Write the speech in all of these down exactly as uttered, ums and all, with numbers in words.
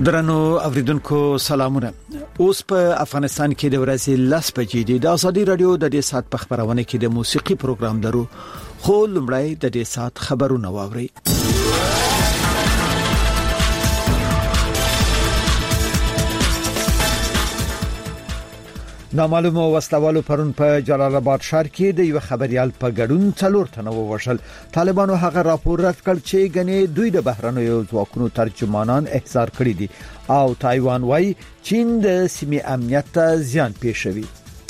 درنو اوریدونکو سلامونه. اوس په افغانستان کې د ورځې لاس بجې دي. د ازادي رادیو د دې سات په خبرونه کې د موسیقي پروګرام درو خو لمړی د دې سات خبرونه واوري. نامعلومه وسلوالو پرون په جلال آباد ښار کې د یو خبريال په ګډون څلور تنه ووژل. طالبانو هغه راپور رد کړ چې غني دوی د بهرنیو ځواکونو ترجمانان احضار کړی دي او تایوان وايي چین د سیمې امنیت ته زیان پېښوي.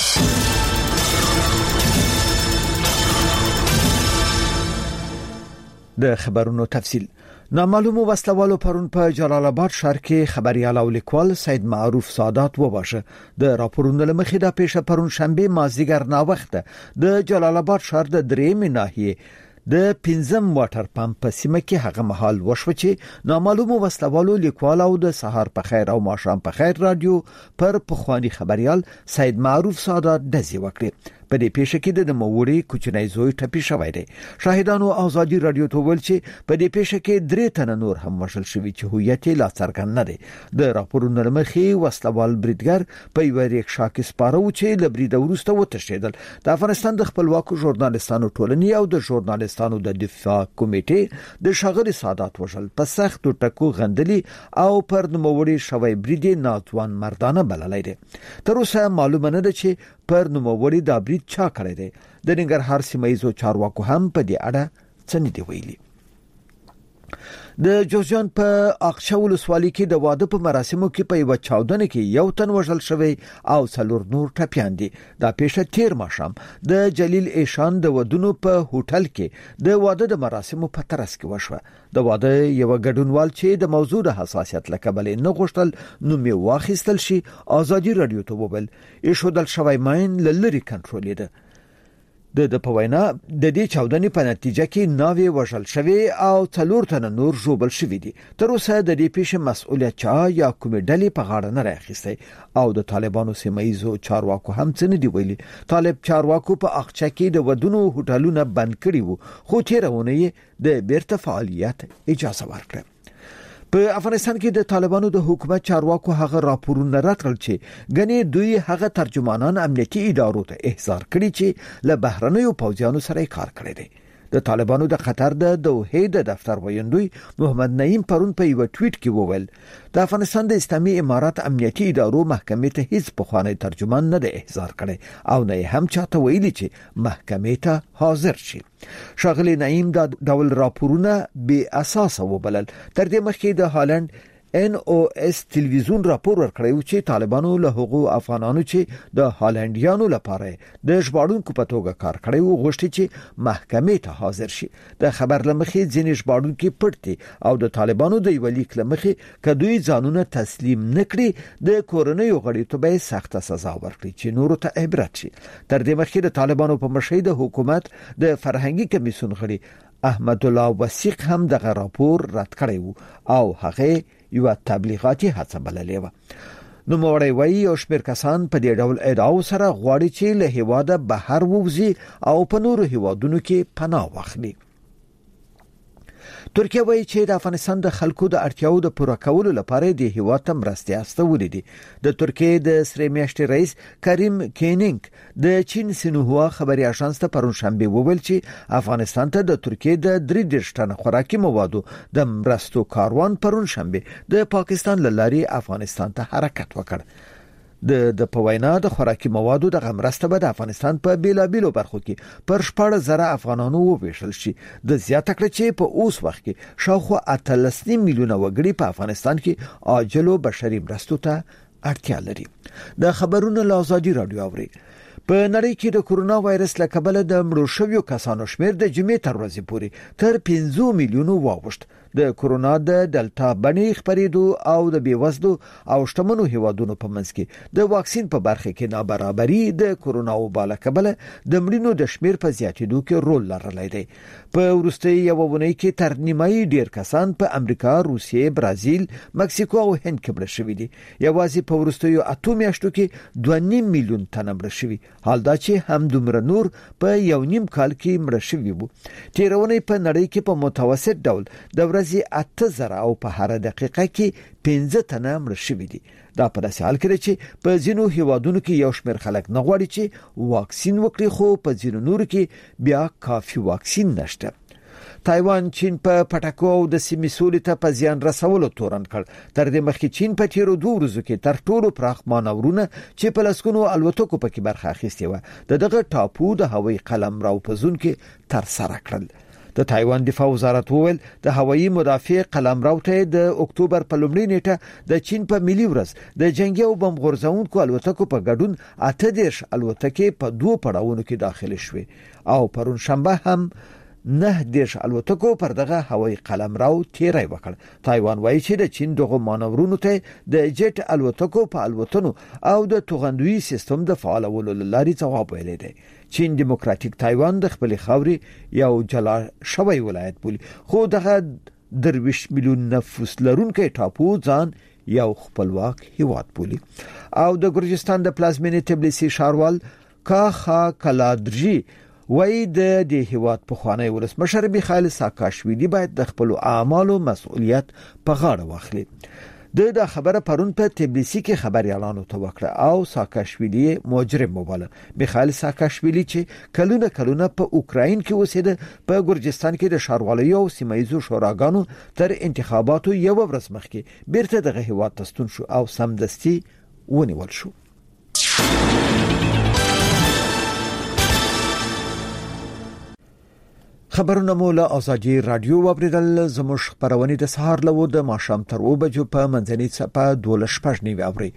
د خبرونو تفصیل. نامعلومه وسلوالو پرون په جلال آباد ښار کې خبريال او لیکوال سید معروف سادات وواژه. د راپورونو لمخې د پیښه پرون شنبه مازیګر نا وخت د جلال آباد ښار د درېمې ناحیه د پنځم واټر پمپ په سیمه کې هغه مهال وشو چې نامعلومه وسلوالو لیکوال او د سهار په خیر او ماښام په خیر رادیو پر پخوانی خبريال سید معروف سادات دزي وکړي. په دې پیښه کې د موړي کوچنی زوی ټپي شوی دی. شاهدانو ازادي رادیو ته ویل چې په دې پیښه کې درې تنه نور هم وژل شوي چې هویت لا څرګند نه دی. د راپورونو لمخې وسلوال بریدګر په یو ریکشا کې سپاره و چې له برید وروسته وتښتېدل. د افغانستان د خپلواکو ژورنالستانو ټولنې او د ژورنالستانو د دفاع کمیټې د شاغلي سادات وژل په سخت ټکو غندلي او پر نوموړي شوی برید ناتوان مردانه بللی دی. تر اوسه معلومه نه ده چې پر نوموړي دا برید چا کړی دی. د ننګرهار سیمه ییزو چارواکو هم په دې اړه څه نه دی ویلي. د جوزجان په اقچه ولسوالۍ کې د واده په مراسمو کې په یو چاودنه کې یو تن وژل شوی او څلور نور ټپیان دي. دا پیښه تیر ماښام د جلیل ایشان د ودونو په هوټل کې د واده د مراسمو په ترڅ کې وشوه. د واده یو ګډونوال چې د موضوع د حساسیت لکبلې نه غوښتل نو می واخیستل شي ازادي رادیو ته وویل ایشودل شوی ماین لری کنټرول ده. د د پوینا د دې چاودنې په نتیجه کې ناوې وژل شوی او څلور تنه نور ژوبل شوی دي. تر اوسه د دې پیښې مسؤلیت چا یا کومې ډلې په غاړه نه راخیستی او د طالبانو سیمایزو چارواکو هم څه نه دی ویلي. طالب چارواکو په اقچه کې د ودونو هوټلونه بند کړي وو خو تیرونه یې د بیرته فعالیت اجازه ورکړه. په افغانستان کې د طالبانو د حکومت چارواکو هغه راپورونه راټول چې غني دوی هغه ترجمانان امنیتي ادارو ته احضار کړي چې له بهرنیو پوځیانو سره کار کړی دی. د طالبانو د قطر د دوحې د دفتر ویندوی محمد نعیم پرون په یو ټویټ کې وویل د افغانستان د اسلامي امارات امنیتي ادارو محکمې ته هیڅ پخوانی ترجمان نه د احضار کړي او نه هم چاته ویلي چې محکمې ته حاضر شي. شاغلی نعیم دا ډول راپورونه بې اساس وبلل. تر دې مخکې د هالند ان او اس تلویزیون راپور ورکړی چې طالبانو له هغو افغانانو چې د هالندیانو لپاره د ژباړونکو په توګه کار کړی و غوښتي چې محکمې ته حاضر شي. د خبر لمخې ځینې ژباړونکي پټي او د طالبانو د یو لیک لمخې کدوې ځانونه تسلیم نکړي د کورنیو غړي ته به سخت سزا ورکړي چې نورو ته عبرت شي. تر دې مخکې د طالبانو په مشرۍ د حکومت د فرهنګي کمیسیون غړي احمد الله وثیق هم دغه راپور رد کړی وو او هغه یو تبلیغاتي هڅه بللې و. نو موړی وایي او شمیر کسان په دې ډول ادعاو سره غواړي چې له هیواده بهر ووځي او په نورو هیوادونو کې پناه واخلي. ترکیه وایي چې د افغانستان د خلکو د اړتیاو د پوره کولو لپاره د هیواد ته مرستې استولې دي. د ترکیه د سری میاشتې رئیس کریم کینینګ د چین سینهوا خبري اژانس ته پرون شنبه وویل چې افغانستان ته د ترکیه د درې دېرش ټنه خوراکي موادو د مرستو کاروان پرون شنبه د پاکستان له لارې افغانستان ته حرکت وکړ. د د پوینا د خوراکي موادو د غمرسته به د افغانستان په بیلابیلو برخو کې پر شپږ زره افغانانو وویشل شي. د زیاته کړ چې په اوس وخت کې شاوخوا اتلس میلیونه وګړي په افغانستان کې عاجلو بشري مرستو ته اړتیا لري. د خبرونو له ازادي رادیو اوري. په نړۍ کې د کورونا وایرس له کبله د مړو شویو کسانو شمیر د جمعې تر ورځې پورې تر پنځه میلیونو واوښت. د کورونا د ډلټا بڼې خپرېدو او د بیوزلو او شتمنو هیوادونو په منځ کې د واکسین په برخه کې نابرابري د کورونا وبا له کبله د مړینو د شمیر په زیاتېدو کې رول لرلی دی. په وروستي یو ونې کې تر نیمایي ډیر کسان په امریکا، روسیې، برازیل، مکسیکو او هند کې مړه شوي دي. یوازې په وروستیو اته میاشتو کې دوه نیم میلیون تنه مړه شوي. حال دا چې هم دومره نور په یو نیم کال کې مړه شوي وو. تیرونې په نړۍ کې په متوسط ډول د ورځې یوازې اته زره او په هر دقیقه کې پنځه تنه مړ شوي دي. دا په داسې حال کې چې په ځینو هیوادونو کې یو شمېر خلک نه غواړي چې واکسین وکړي، خو په ځینو نورو کې بیا کافي واکسین نشته. تایوان چین په پټکو او د سیمې سولې ته په زیان رسولو تورن کړ. تر دې مخکې چین په تیرو دوه ورځو کې تر ټولو پراخ مانورونه چې په لسګونو الوتکو پکې برخه اخیستې و د دغه ټاپو د هوایي قلمرو په زون کې تر سره کړل. د تایوان دفاع وزارت وویل د هوایي مدافع قلمرو ته د اکتوبر په لومړۍ نیټه د چین په ملي ورځ د جنگي او بم غورځونکو الوتکو په ګډون اته دېرش الوتکې په دوه پړاوونو کې داخل شوې او پرون شنبه هم نه دیش الوتکو پر دغه هوایي قلمرو تیری وکړ. تایوان وایي چې د چین دغه مانورونو ته د جټ الوتکو په الوتنو او د توغندوی سیستم د فعالولو لاري ځواب ویلی دی. چین دیموکراتیک تایوان د خپل خاوري یو جلا شوی ولایت بولي، خو دغه درویش میلیون نفوس لرونکي ټاپو ځان یو خپلواک هیواد بولي. او د ګرجستان د پلازمینې تبلیسي ښاروال کاخا کلادرجی وای د دې هیواد په خوانی ولسمشر میخائیل ساکاشویلی باید د خپل اعمالو مسؤلیت په غاړه واخلي. د دا خبره پرون په تبلیسی کې خبريالانو ته وکړه او ساکاشویلی مجرم وباله. میخائیل ساکاشویلی چې کلونه کلونه په اوکراین کې اوسېده په ګرجستان کې د ښاروالۍ او سیمایي شوراګانو تر انتخاباتو یو ورځ مخکې بیرته دغه هیواد ته ستون شو او سمدستي ونیول شو. خبرونه مو له آزادي رادیو واوریدل. زموږ خبرونه د سهار له د ماښام تر اوه بجو په منځنۍ صفه دوله شپږ نیوي اوري.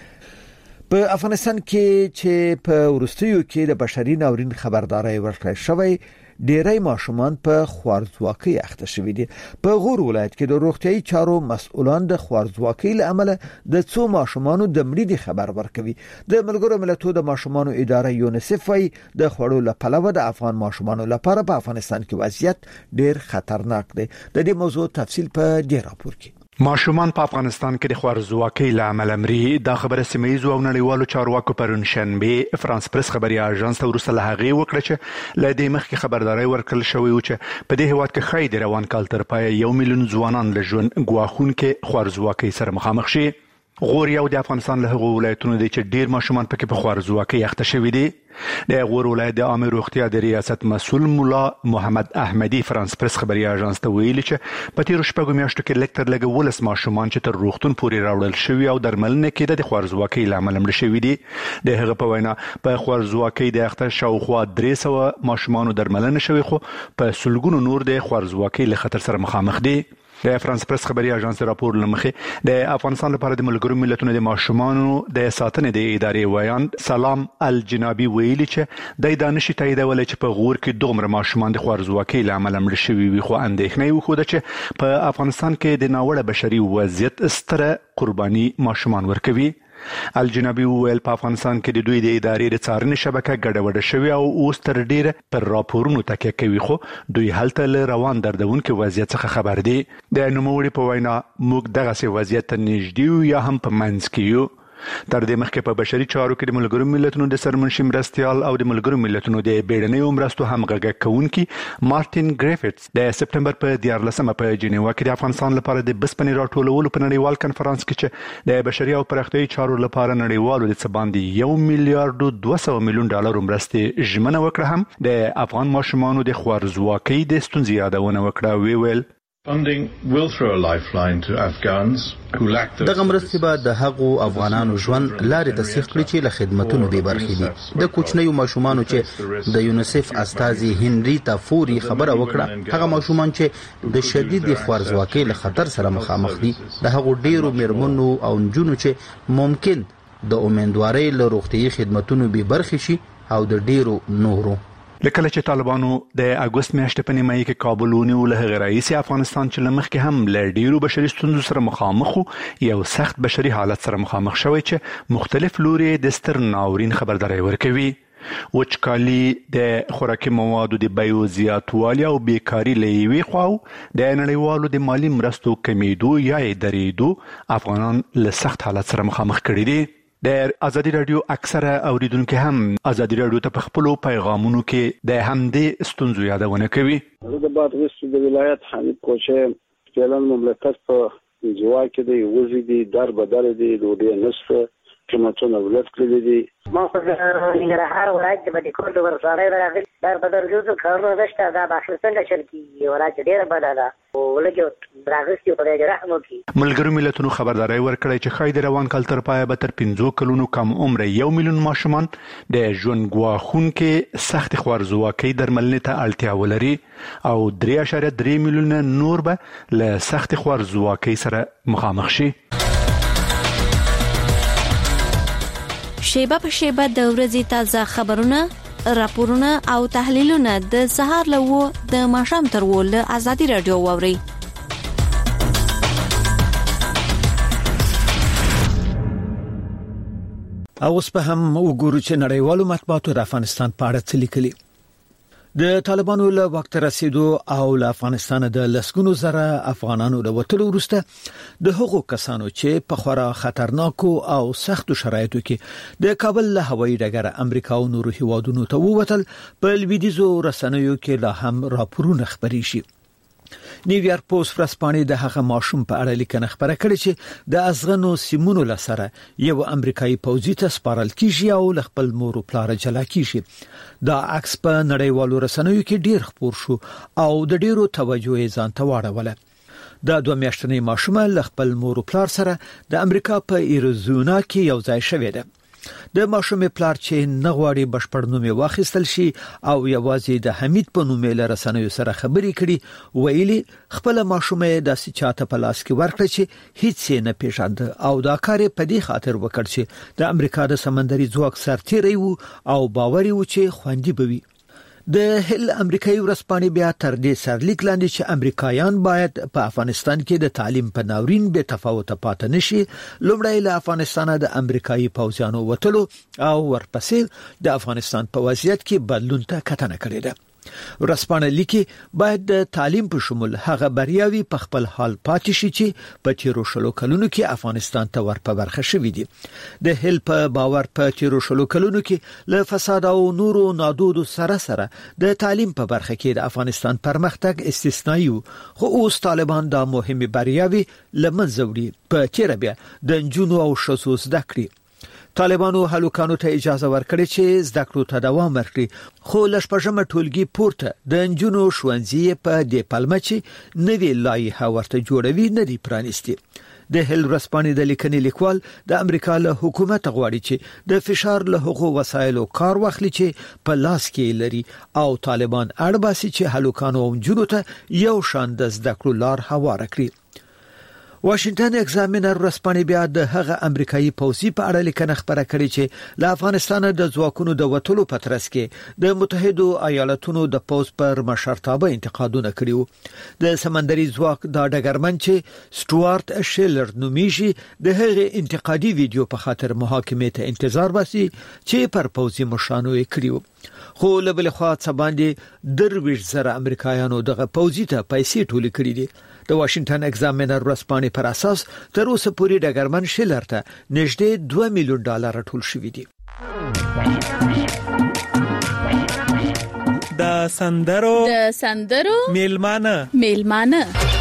په افغانستان کې چې په ورستیو کې د بشري ناورین خبرداري ورکړې شوې، ډېری ماشومان په خوارځواکۍ اخته شوي دي. په غور ولایت کې د روغتيایي چارو مسؤلان د خوارځواکۍ له امله د څو ماشومانو د مړینې خبر ورکوي. د ملګرو ملتونو د ماشومانو اداره یونیسف وايي د خوړو لپاره د افغان ماشومانو لپاره په افغانستان کې وضعیت ډېر خطرناک دی. د دې موضوع تفصیل په دې راپور کې. ماشومان په افغانستان کې د خوارځواکۍ له امله مري. دا خبره سیمه‌ییزو او نړیوالو چارواکو پرون شنبه فرانس پریس خبري اژانس ته ورسره هغه وکړه چې له دې مخکې خبرداري ورکړل شوې و چې په دې هیواد کې خای د روان کال تر پای یو میلیون ځوانان له ژوند ګواښونکو خوارځواکۍ سره مخامخ شي. غور یو د افغانستان له هغو ولایتونو دی چې ډیر ماشومان پکې په خوارځواکۍ اخته شوي دي. د غور ولایت د عامه روغتیا د ریاست مسؤل مولا محمد احمدی فرانس پریس خبري اژانس ته ویلي چې په تیرو شپږو میاشتو کې لکټر لګ ولس ماشومان چې تر روغتون پورې راوړل شوي او درملنه کې د خوارځواکۍ لامل مړ شوي دي. د هغه په وینا په خوارځواکۍ د اخته شاوخوا درې سوه ماشومان درملنه شوي، خو په سلګونو نور د خوارځواکۍ له خطر سره مخامخ دي. د فرانس پریس خبري اژانس راپور لمخې د افغانستان لپاره د ملګرو ملتونو د ماشومانو د ساتنې د ادارې ویان سلام الجنابي ویلي چې د دانش تاییدول چې په غور کې دومره ماشومان د خوارځواکۍ له امله مړ شوي وي، خو اندېښنه یې وښوده چې په افغانستان کې د ناوړه بشري وضعیت ستره قرباني ماشومان ورکوي. الجنابي ویل په افغانستان کې د دوی د ادارې د څارنې شبکه ګډوډه شوې او اوس تر ډیره پر راپورونو تکیه کوي، خو دوی هلته له روان دردونکو وضعیت څخه خبر دي. د نوموړي په وینا موږ دغه وضعیت ته نږدې یا هم په منځ کې یو. تر دې مخکې په بشري چارو کې د ملګرو ملتونو د سرمنشي مرستيال او د ملګرو ملتونو د بیړنیو مرستو همغږي کوونکي مارټین ګریفټس د سپټمبر په دیارلسمه په جنیوا کې د افغانستان لپاره د بسپنې راټولولو په نړیوال کنفرانس کې چې د بشري او پراختیایي چارو لپاره نړیوالو د څه باندې یو میلیارډ دوه سوه میلیون ډالر مرستې ژمنه وکړه، هم د افغان ماشومانو د خوارځواکۍ د ستونزې یادونه وکړه. وی ویل Funding will throw a lifeline to Afghans who lack the دغه مرستې به د هغو افغانانو ژوند لارې ته سیخ کړي چې له خدمتونو بې برخې دي. د کوچنیو ماشومانو چې د یونیسف استازي هنریتا فوري خبره وکړه، هغه ماشومان چې د شدید خوارځواکۍ له خطر سره مخامخ دي، د هغو ډیرو میرمنو او نجونو چې ممکن د امیندوارۍ له روغتیايي خدمتونو بې برخې شي او د ډیرو نورو. لکه چې طالبانو د اگست میاشتې په نیمایي کې کابل ونیو، له هغه رئیس افغانستان چې لمخکې هم له ډیرو بشري ستونزو سره مخامخ یو سخت بشري حالت سره مخامخ شوی چې مختلف لوري د ستر ناورین خبرداري ورکوي. وچکالي، د خوراکي موادو د بیو زیاتوالی او بیکاري له یوې خوا د نړیوالو د مالی مرستو کمیدو یا درېدو افغانان له سخت حالت سره مخامخ کړي دي. د ازادي رادیو اکثره اوریدونکو هم ازادي رادیو ته په خپل پیغامونو کې د همدې ستونزو یادونه کوي. د بادغیس د ولایت حمید کوچه فعلا مملکت په جوا کې دی وزي دي در بدل دي دوی نصف قیمتونه ولټ کړی دي. ما خو د ننګرهار ولایت د بدیکور د ورسارۍ راغلی در بدل جوړ کارونه نشته. دا باخر څنګه چل کیږي ولایت ډېره بده ده او ولګي راغستي په دې رحم وکړي. ملګرو ملتونو خبرداري ورکړی چې خای د روان کال تر پایه به تر پنځه کلونو کم عمر یو میلیون ماشومان د ژوند ګواښونکو سخت خوارزواکۍ درملنې ته اړتیا ولري او درې اعشاریه درې میلیونه نور به له سخت خوارزواکۍ سره مخامخ شي. شیبه په شیبه د ورځې تازه خبرونه، راپورونه او تحلیلونه د سهار لوو د ماښام تر وو له ازادي رادیو واوري. اوس په هم وګورو چې نړیوالو مطبوعاتو د افغانستان په اړه څه لیکلي. د طالبانو له وخت رسیدو او له افغانستان د لسګونو زره افغانانو د وټلو وروسته د هغو کسانو چې په خورا خطرناکو او سختو شرایطو کې د کابل له هوایي ډګر امریکا او نورو هیوادونو ته ووتل په لویدیزو رسنیو کې لا هم راپورونه خبري شي. نیویارک پوسټ ورځپاڼې د هغه ماشوم په اړه لیکنه خبره کړې چې د ازغنو سیمونو لسره یو امریکایي پوځي ته سپارل کیږي او ل خپل مور او پلار جلا کیږي. دا عکس په نړیوالو رسنیو کې ډیر خپور شو او د ډیرو توجه یې ځان ته واړوله. د دوه میاشتنې ماشوم ل خپل مور او پلار سره د امریکا په ایریزونا کې یو ځای شوی دی. د ماشوم پلار چې نغواړي بشپړ نوم واخیستل شي او یوازې د حمید په نوم له رسنیو سره خبرې کړي ویلي خپل ماشوم د سچاته په لاس کې ورکړ چې هیڅ نه پیژاند او دا کار په دې خاطر وکړ چې د امریکا د سمندري ځواک سرتیری وو او باوري و چې خوندي بوي. د هل امریکایي ورځپاڼې بیا تر دې سرلیک لاندې چې امریکایان باید په افغانستان کې د تعلیم په ناورین به تفاوت پاتې نشي لومړی له افغانستان د امریکایي پوځیانو وټلو او ورپسې د افغانستان په وضعیت کې بدلون ته کتنه کړې ده. ورځپاڼه لیکي باید د تعلیم په شمول هغه بریاوي په خپل حال پاتې شي چې په تیرو شلو کلونو کې افغانستان ته ورپه برخه شوې دي. د هل په باور په تیرو شلو کلونو کې له فساد او نورو نادودو سره سره د تعلیم په برخه کې د افغانستان پرمختګ استثنایی خو اوس طالبان دا مهمه بریاوي لمنځه وړي. په تیر بیا د نجونو او ښځو زده کړې طالبانو هلوکانو ته اجازه ورکړې چې زده کړو ته دوام ورکړي خو لشپږمه ټولګي پورته د نجونو ښوونځي په دې پلمه چې نوې لایحه ورته جوړوي نه دی پرانیستي. د هل ورځپاڼې د لیکنې لیکوال د امریکا له حکومت غواړي چې د فشار له حقوقو وسایلو کار واخلي چې په لاس کې لري او طالبان اړ باسي چې هلوکانو او نجونو ته یو شان د زده کړو لار هواره کړي. واشنگټن ایگزامینر ورځپاڼې بیا د هغه امریکایي پوځي په اړه لیکنه خبره کړې چې له افغانستان د ځواکونو د وټلو په ترڅ کې د متحدو ایالاتونو د پوځ پر مشرتابه انتقادونه کړیو. د سمندري ځواک د ډګرمن چې سټوارت شیلر نومیږي د هغه انتقادي ویډیو په خاطر محاکمې ته انتظار واسي چې پر پوځي مشرانو یې کړیو. خو له بل خوا څه باندې درویش زره امریکایانو دغه پوځي ته پیسې ټولې کړې دي. د واشنگټن ایگزامینر ورځپاڼې پر اساس تر اوسه پورې ډګرمن شیلر ته نږدې دوه میلیون ډالر ټول شوي دي. د سندرو د سندرو میلمانه میلمانه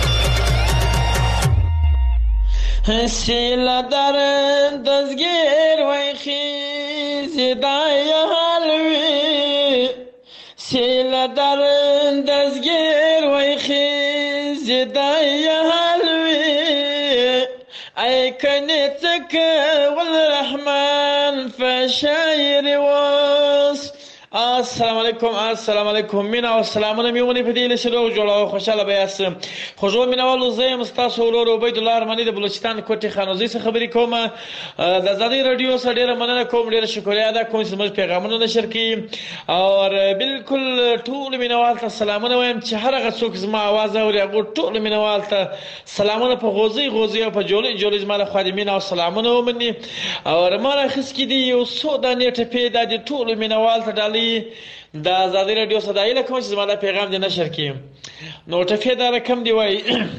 سیلا در دزگیر وی خیزدای حلوی سیلا در دزگیر وی خیزدای حلوی ای کنیتک والرحمن فشایر وصف. السلام علیکم السلام علیکم مینا او سلامونه میونی په دې لسرو جوړو خوشاله بیاس خوشو مینوالو زه مستاسو ورور عبید الله ارمنی د بلوچستان کوټي خانوزي څخه خبرې کوم. د ازادي رادیو سره ډیره مننه کوم ډیره شکریا ادا کوم چې موږ پیغامونه نشر کړي او بالکل ټول مینوال ته سلامونه وایم چې هر هغه څوک زما आवाज اوري هغه ټول مینوال ته سلامونه په غوزي غوزي او په جوړي جوړي زما له خادمین او سلامونه ومني او ماره خس کې دی یو سو د نیټه پیدا دي ټول مینوال ته ډالي د ازادي رادیو صداي له کوم چې زما پیغام دې نشر کړي نو ټفې دا رقم دی وای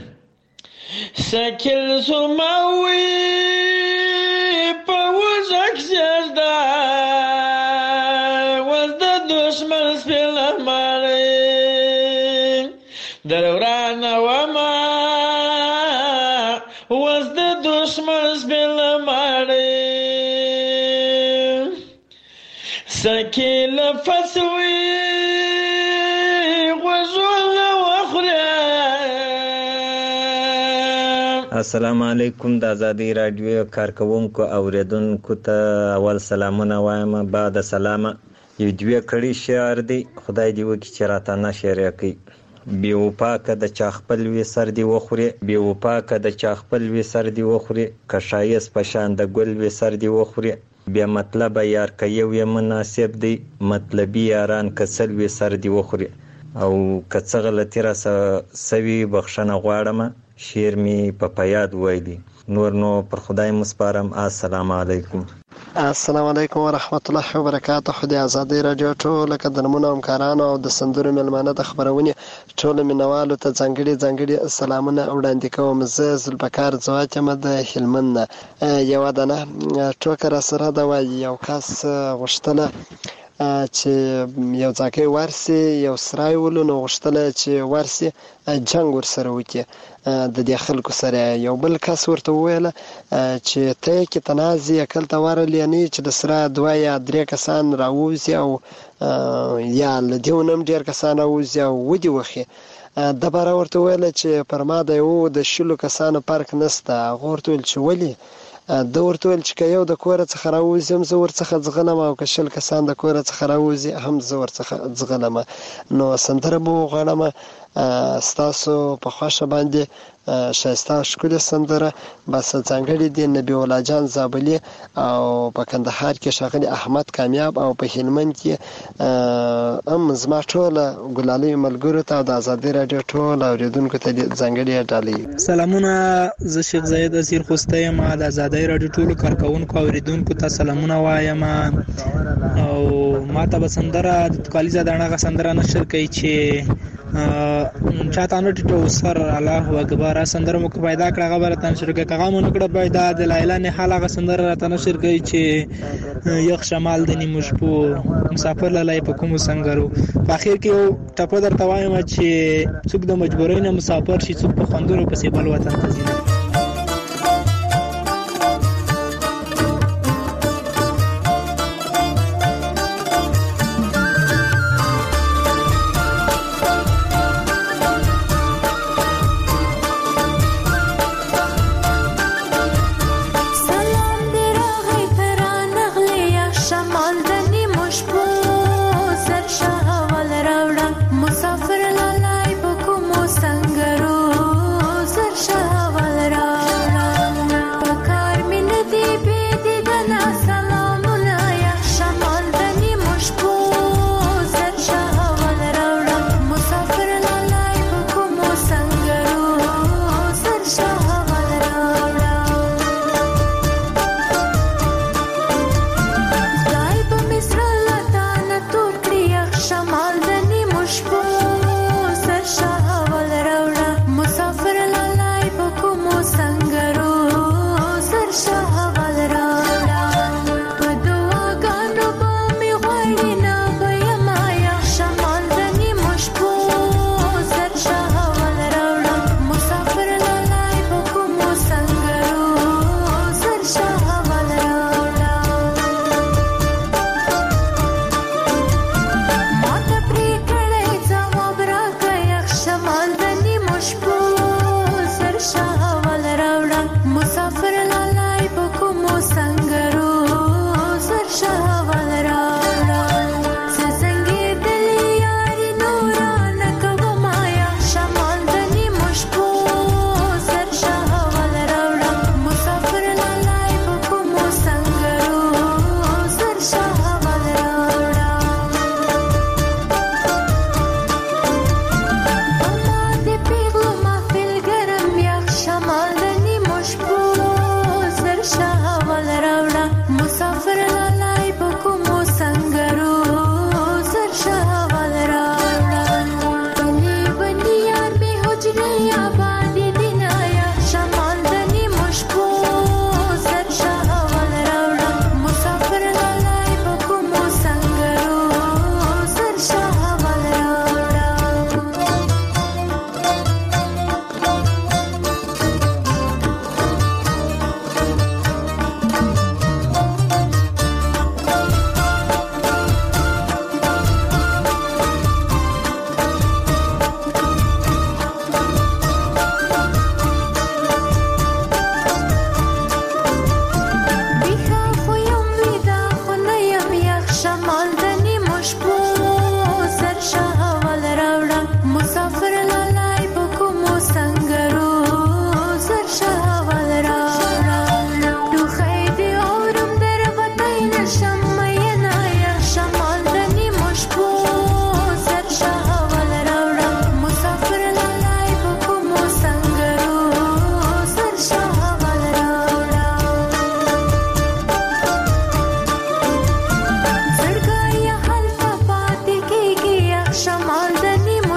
سکل سماوي په وزک زړه وز د دشمن سپل مړ دروران و ما نفس وي غوزونه وخره. السلام علیکم. د ازادي رادیو کارکونکو اوریدونکو ته اول سلامونه وایم. بعد سلام یو دوی کړي شعر دی، خدای دې وکړي چې راته نشر کړي. بې وفا که د چا خپل وي سر دې وخوري، بې وفا که د چا خپل وي سر دې وخوري، که ښایست په شان د ګل وي سر دې وخوري. بې مطلبه یار که یو یې مناسب دی، مطلبي یاران که سل وي سر دې وخوري. او که څه غلطي را سوي بخښنه غواړم، شعر مې په په یاد ویلی. نور نو پر خدای مسپارم. السلام علیکم. السلام علیکم ورحمت الله وبرکاته. د ازادي رادیو ټول قدرمنو همکارانو او د سندرو ملمنه د خبرونې ټول مینوالو ته ځانګړي ځانګړي سلامونه وړاندې کوم. زه زلبکار ځواک یم د هلمند نه. یو دنه ټوکه را سره ده، وایي یو کس غوښتله چې یو ځاکۍ ورسي، یو سرای ولو نو غوښتله چې ورسي جنګ ورسره وکړي د دې خلکو سره. یو بل کس ورته وویله چې ته یې کې تنازې اکلته ورلې نه چې د سره دوه یا درې کسان راووځي او یا له دې نه هم ډېر کسان راووځي او ودې وخي. د باره ورته وویله چې پر ما د یو د شلو کسانو فرق نشته. هغه ورته ویل چې ولې؟ ده ورته ویل چې که یو د کوره څخه راوځي هم زه ورڅخه ځغلم، او که شل کسان د کوره څخه راوځي هم زه ورڅخه ځغلم. نو سندره به وغواړم ستاسو په خوښه باندې، ښایسته ښکلې سندره بس ځانګړې دي نبي الله جان زابلي، او په کندهار کې ښاغلي احمد کامیاب، او په هلمند کې هم زما ټوله ګلالیو ملګرو ته او د ازادي راډیو ټول اورېدونکو ته ځانګړې ډالۍ. سلامونه، زه شیخ زاید اسیر خوستی یم. د ازادي راډیو ټولو کارکونکو اوریدونکو ته سلامونه وایم. او ما ته به سندره د کالیزه داڼه سندره نشر کوي چې چاته نه ټیټو سر الله اکبر سندره مو پیدا کړه خبره تن شروع کړه هغه مونږ کړه پیدا د لایلا نه حال هغه سندره راته نشر کوي چې یخ شمال د نیمو شپو مسافر لای په کوم سنگرو. په اخر کې یو ټپه درته وایم چې څوک د مجبورۍ نه مسافر شي، څوک په خوندونو پسې بل وطن ته ځي. شمال د نیمو شپو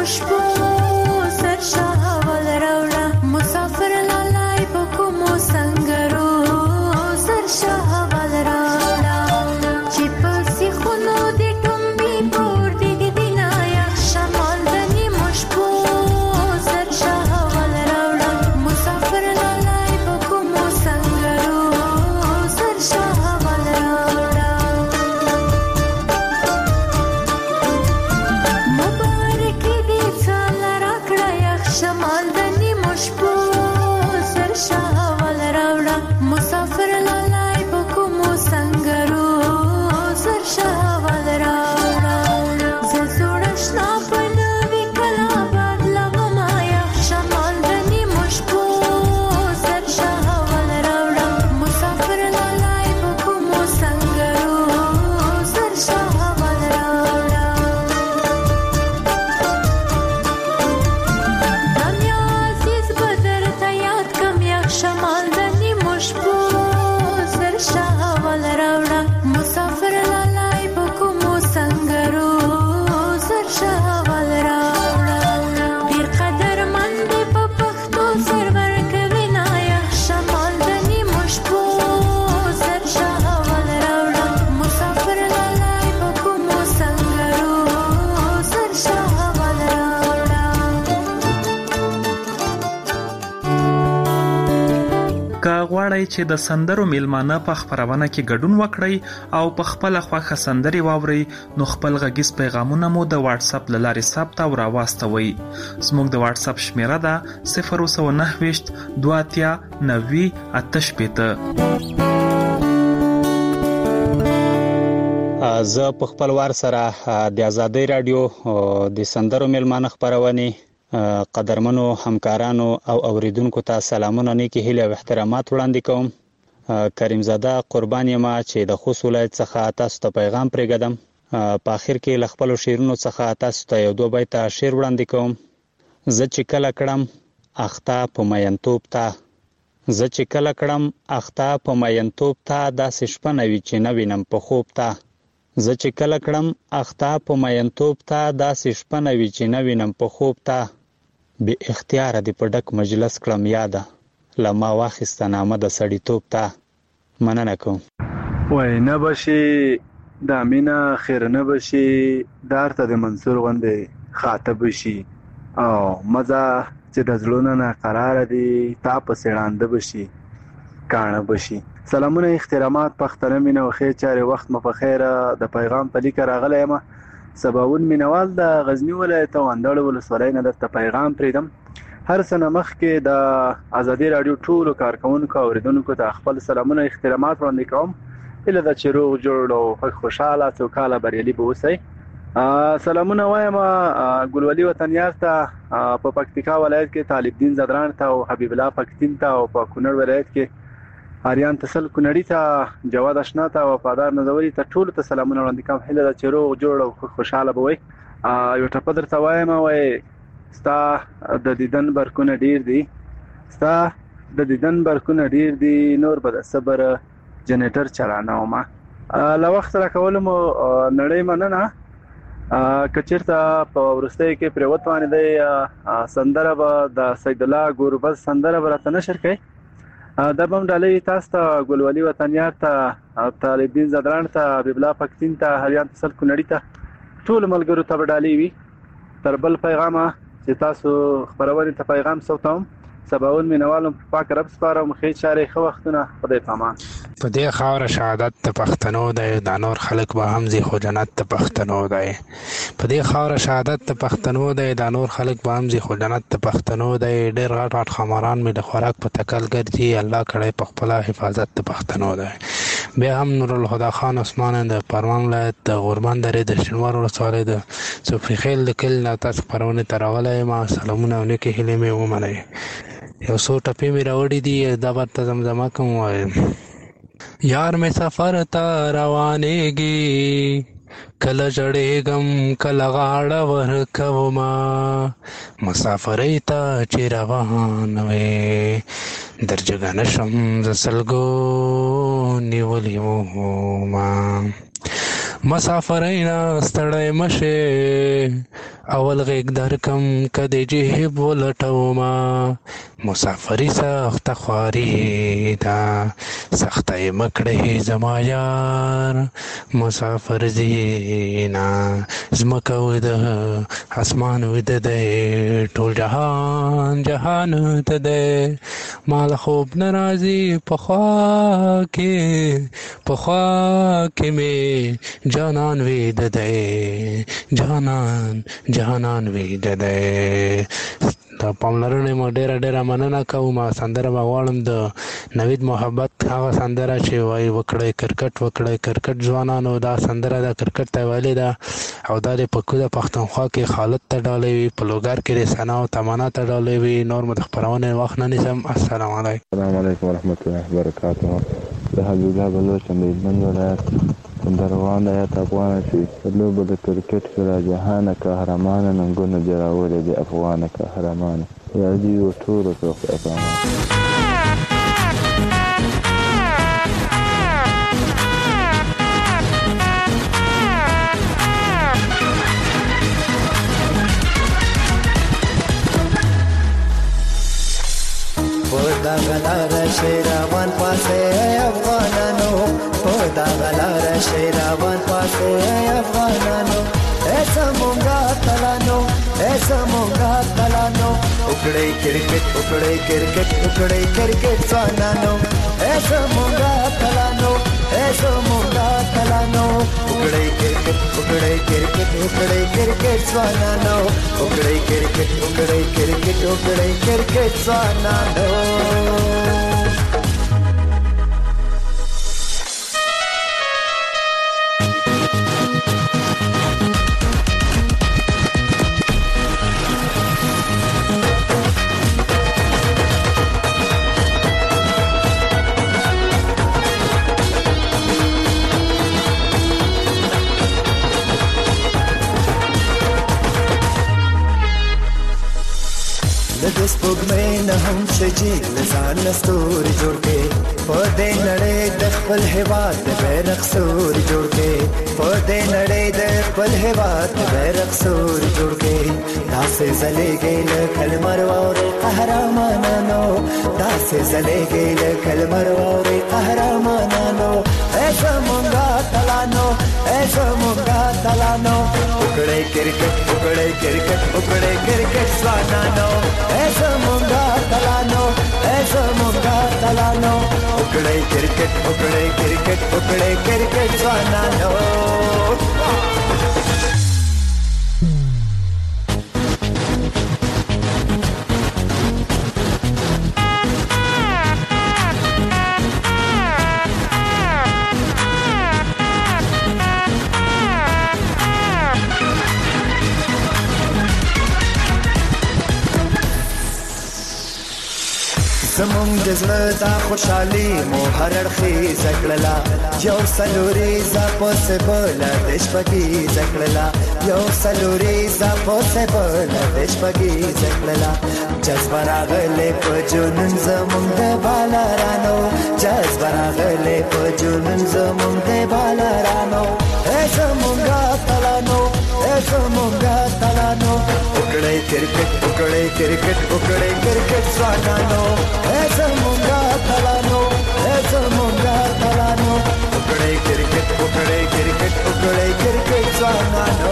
مشبو سرشاول راوړه مسافر لالای په کومو سنگرو سرشاول راوړه چې په سیخونو دې ټومبي پور دې دینه یخ شمال د نیمو شپو سرشاول راوړه مسافر لالای په کومو سنگرو سرشاول راوړه مبارک دې څاله راکړه یخ شمال د نیمو شپو سرشاول راوړه مسافر لالای په کومو سنگرو سرشاول راوړه زه زوړه شنه په نوي کلا بدلومه یخ شمال د نیمو شپو سرشاول راوړه مسافر لالای په کومو سنگرو سرشاول راوړه دنیا عزیز بدر ته یاد کم یخ شمال د نیمو شپو سرشاول راوړه مسافر لالای په کومو سنگرو سرشاول راوړه ډیر قدرمند په پښتو سرور کوي نه یخ شمال د نیمو شپو سرشاول راوړه مسافر لالای په کومو سنگرو سرشاول راوړه که غواړئ چې د سندرو میلمانه په خپرونه کې ګډون وکړئ او په خپله خوښه سندرې واورئ نو خپل غږیز پیغامونه مو د واتس اپ له لارې ثبت او راواستوئ. زموږ د واتس اپ شمیره ده صفر سوه نهه ویشت دوه اتیا نوي اته شپېته. زه په خپل وار سره د آزادۍ رادیو د سندرو میلمانه خپرونې قدرمنو همکارانو او اوریدونکو ته سلامونه نیکی هیله او احترامات وړاندې کوم. کریم زاده قربان یم چې د خوست ولایت څخه تاسو ته پیغام پرېږدم. په اخر کې له خپلو شعرونو څخه تاسو ته یو دوه بیته شعر وړاندې کوم. زه چې کله کړم اخته په مینتوب ته زه چې کله کړم اخته په مینتوب ته داسې شپه نه وي چې نه وینم په خوب ته زه چې کله کړم اخته په مینتوب ته داسې شپه نه وي چې نه وینم په خوب ته بې اختیاره دې په ډک مجلس کړم یاده له ما واخیسته نامه د سړیتوب ته. مننه کوم. وای نه بشي د مینه خیر نه بشي دار ته د منصور غوندې خاطب شي او مزه چې د زړونو نه قرار دي تا په سړانده بشي کانه بشي. سلامونه احترامات پښتنه مینه او خیر چاره وخت مو په خیره د پیغام په لیک راغلی یم. سباون مینوال د غزنی ولایت اندړ ولسوالۍ نه درته پیغام پریدم. هر سنه مخ کې د آزادۍ رادیو ټولو کارکونکو او اوریدونکو ته خپل سلامونه احترامات وړاندې کوم. اله د چروغ جوړ او خوشاله سوکاله بریالي به اوسئ. سلامونه وایم ګلولي وطنیار ته په پکتیکا ولایت کې طالب دین زدران ته او حبیب الله پکتین ته او په کونړ ولایت کې آریان تسل کونړی ته جواد اشنا ته وفادار نظوري ته ټول ته سلامونه وړاندې کوم. هله د چروغ جوړ او خوشاله به وي. یو ټپه درته وایم وای ستا د دیدن برکونه ډیر دي ستا د دیدن برکونه ډیر دي نور به د صبر جنریټر چلانوم. له وخت را کولم نړۍ مننه کچیرته په ورستۍ کې پریوت باندې د سندره به د سید الله ګوربز سندره برته نشر کړي. د بم ډالۍ تاسو ته ګلولي وطنیار ته طالب دین زدران ته حبیب الله پکتین ته هریان تسل کونړی ته ټول ملګرو ته ډالۍ وي. تر بل پیغامه چې تاسو خبرونه ته پیغام سوتم سباون مینوالم پاک رب سپارم خې چارې خو وختونه خدای پامان. په دې خاور شهادت ته پښتنو دی د نور خلک به هم زی خو جنت ته پښتنو دی. په دې خاور شهادت ته پښتنو دی د نور خلک به هم زی خو جنت ته پښتنو دی. ډېر غټ غټ خمران مې د خوراک په تکل ګرځي الله کړی په خپل حفاظت ته پښتنو دی. بیا هم نور الهدى خان عثمان د پروان ولایت د غوربند درې د شنوار ولسوالۍ د صوفي خیل د کل نه تاسو خبرونه ته راغلی ما سلامونه او نیکې هیلې مې ومنئ. یو څو ټپې مې راوړي دي دا ورته زمزمه کوم. وایم یار مې سفر ته روانېږي کله جړېږم کله غاړه ورکوما مسافرۍ ته چې روان وې درجګه نشم ز سلګو نیولې وما مسافرۍ نه ستړی مشې اول غیږ درکم که د جهب ولټومه مسافري سخته خواري ده سخته یې مه کړې زما یار مسافر زینا ځمکه ویده اسمان ویده دی ټول جهان جهان ته دی ما له خوب نه راځي پخوا کې پخوا کې مې جانان ویده دی جانان جهانان ویده دی. د پاملرنې مو ډېره ډېره مننه کوم. سندره به غواړم د نوید محبت هغه سندره چې وایي وکړئ کرکټ وکړئ کرکټ ځوانانو. دا سندره د کرکټ ته ویلې ده او دا د پکوده پښتونخوا کې خالد ته ډالۍ وي، په لوګر کې د ثنا او تمنا ته ډالۍ وي. نور مو د خپرونې وخت نه نیسم. السلام علیکم. السلام علیکم ورحمت الله وبرکاته. د حبیب الله بلوچ د هلمند ولایت سندروان ایت افغانه چې په لوبه د کرکټ کې را جهانه قهرمانه ننګونه دې راوړې دي افغانه قهرمانه یادي و ټولو ته افغانان. دا غلار شیروان پاسه افغانانو دا غلار شیروان پاسه افغانانو ایسا مونگا تلانو ایسا مونگا تلانو اکڑی کرکٹ اکڑی کرکٹ اکڑی کرکٹ سوانانو ایسا مونگا تلانو ایسا مونگا تلانو اکڑی کرکٹ اکڑی کرکٹ اکڑی کرکٹ سوانانو اکڑی کرکٹ اکڑی کرکٹ اکڑی کرکٹ سوانانو. سپوږمۍ نه هم شجي لسان ستوري جوړ کې په دې نړۍ د خپل هېواد د بیرغ سوري جوړ کې په دې نړۍ د خپل هېواد د بیرغ سوري جوړ کې داسې ځلېږي لکه لمر واورې قهرمانانو داسې ځلېږي لکه لمر واورې قهرمانانو ای زمونږه تلانو ای زمونږه تلانو وکړئ کرکټ وکړئ کرکټ وکړئ کرکټ ځوانانو ای زمونږه تلانو ای زمونږه تلانو وکړئ کرکټ وکړئ کرکټ وکړئ کرکټ ځوانانو. زمونږ د زړه دا خوشحالي مو هر اړخیزه کړله یو څلوریزه پسې بله د شپږیزه کړله یو څلوریزه پسې بله د شپږیزه کړله جذبه راغلې په جنون زمونږ د بالرانو جذبه راغلې په جنون زمونږ د بالرانو ای زمونږه تلانو ای زمونږه تلانو وکړئ کرکټ وکړئ کرکټ وکړئ کرکټ ځوانانو ای زمونږه تلانو ای زمونږه تلانو وکړئ کرکټ وکړئ کرکټ وکړئ کرکټ ځوانانو.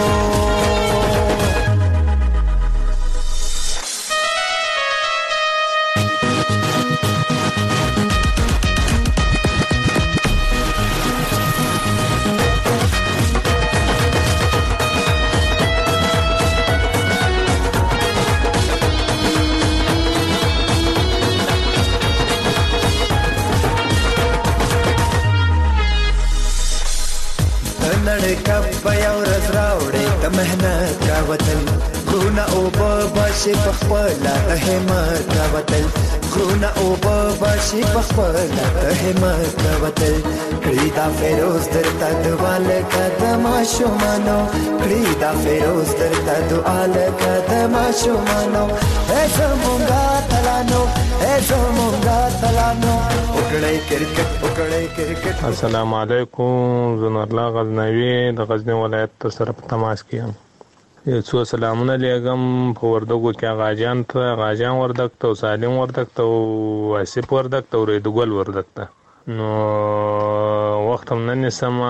کپ په یو ورځ راوړې د مهنت راوتل غرونه اوبه باشي په خپله د همت راوتل غرونه اوبه باشي په خپله د همت راوتل کړي دا فیروز درته دعا لکه د ماشومانو کړي دا فیروز درته دعا لکه د ماشومانو ای زمونږه تلانو ای زمونږه تلانو وکړئ کرکټ وکړئ کرکټ. السلام علیکم. زه نورالله غزنوي د غزني ولایت سره په تماس کې یم. یو څو سلامونه لیږم په وردګو کې غاجان ته غاجان وردګ ته او سالم وردګ ته او آصف وردګ ته او ریدګل وردګ ته. نو وخت هم نه نیسم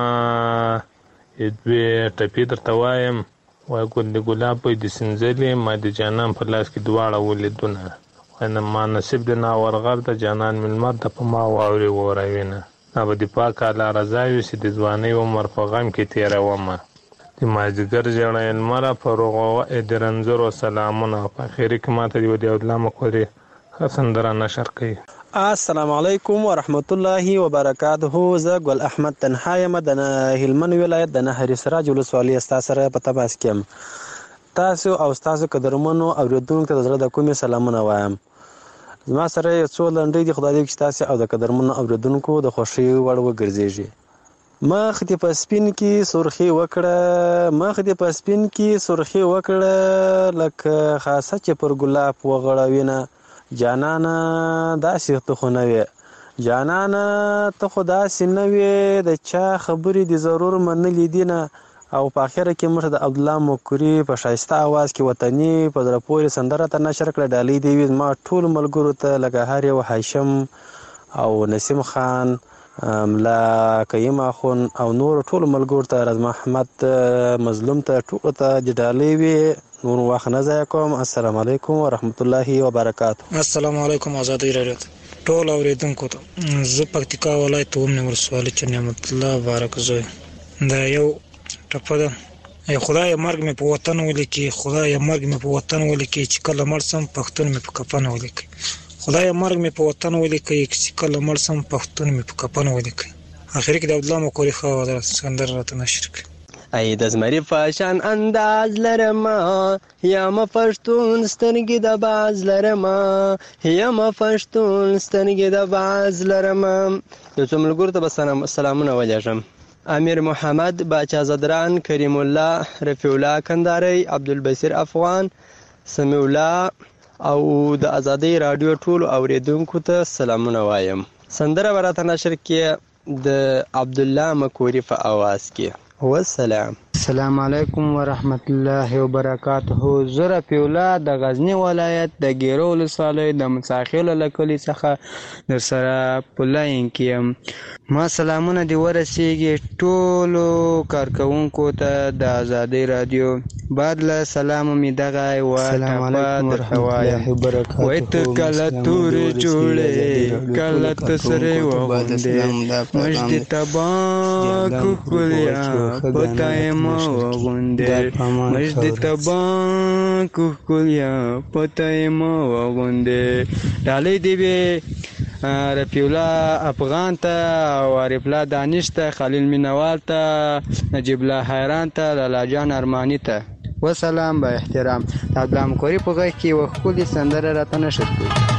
دوې ټپې درته وایم وایي ګل د ګلاب پۍ د سینځلې ما د جانان په لاس کې دواړه ولیدونه وایم ما نصیب د ناورغر د جانان ملمر ته په ما واورې وروینه دا به د پاک الله رضا وي چې د ځوانۍ عمر په غم کې تېرومه د مازدیګر ژړی لمره په روغه د رنځورو سلامونه په اخري کې ماته د ودیعالله مقوري ښه سندره نشر کوي. السلام علیکم ورحمت الله وبرکاته. زه ګل احمد تنها یم د هلمند ولایت د نهر سراج ولسوالۍ ستا سره په تماس کې یم. تاسو او ستاسو قدرمنو اوریدونکو ته د زړه د کومې سلامونه وایم. زما سره یو څو لنډۍ دي، خدای دې وکړي چې تاسو او د قدرمنو اوریدونکو د خوښۍ وړ وګرځېږي. مخ دې په سپین کې سرخي وکړه، مخ دې په سپین کې سرخي وکړه، لکه خاصه چې پر ګلاب وغړوینه. جانانه داسې ته خو نه وې، جانانه ته خو داسې نه وې، د چا خبرې دې ضرور منلې دي نه. او په اخره کې موږ د عبدالله مقوري په ښایسته اواز کې وطني په زړه پورې سندره ته نشر کړه. ډالۍ دې وي زما ټولو ملګرو ته، لکه هر یو هاشم او نسیم خان، ملا قیم اخون او نور ټولو ملګرو ته، رضا محمد مظلوم ته، ټولو ته د ډالۍ وي. نور وخت نه ضایع کوم. السلام علیکم ورحمت الله وبرکاته. السلام علیکم آزادۍ راډیو ټول اوریدونکو ته. زه پکتیکا ولایت اومنه ولسوالۍ چې نعمت الله بارک زوی دا یو ټپه ده. ای خدای مرګ مې په وطن ولیکي، خدای مرګ مې په وطن ولیکي، چې کله مړ سم پښتون مې په کفن ولیکي. خدای مرګ مې په وطن ولیکي، چې کله مړ سم پښتون مې په کفن ولیکي. اخر کې د عبدالله مقوري خو سندره راته نشر کړي. ای د زمري فاشان انداز لرما، یا ما پښتون سترګې د باز لرما، یا ما پښتون سترګې د باز لرما. یو څو ملګرو ته به سلامونه ولیږم. امیر محمد باچا زدران، کریم الله، رفیع الله کنداري، عبدالبصیر افغان، سمیع الله او د آزادۍ راډیو ټولو اوریدونکو ته سلامونه وایم. سندره به راته نشر کړي د عبدالله مقوري په اواز کې. والسلام. السلام علیکم ورحمت الله وبرکاته. زه رفیع الله د غزنی ولایت د ګیرو ولسوالۍ د مساخیل له کلي څخه در سره په لاین کې یم. ما سلامونه دې ورسیږي ټولو کارکوونکو ته د آزادۍ راډیو. بعد له سلام مې دغه و السلام علیکم ورحمت الله وبرکاته. وای ته کله تورې جوړې کله ته سرې وغوندې، مجد تبا کوکلیا پتای ما وغوندې، مجد تبا کوکلیا پتای ما وغوندې. ډالۍ دې وي رفیع الله افغان ته او عارف الله دانش ته، خلیل مینوال ته، نجیب الله حیران ته، لالا جان ارمانی ته. وسلام با احترام. د عبدالله مقوري په غږ کې یوه ښکلې سندره راته نشر کړي.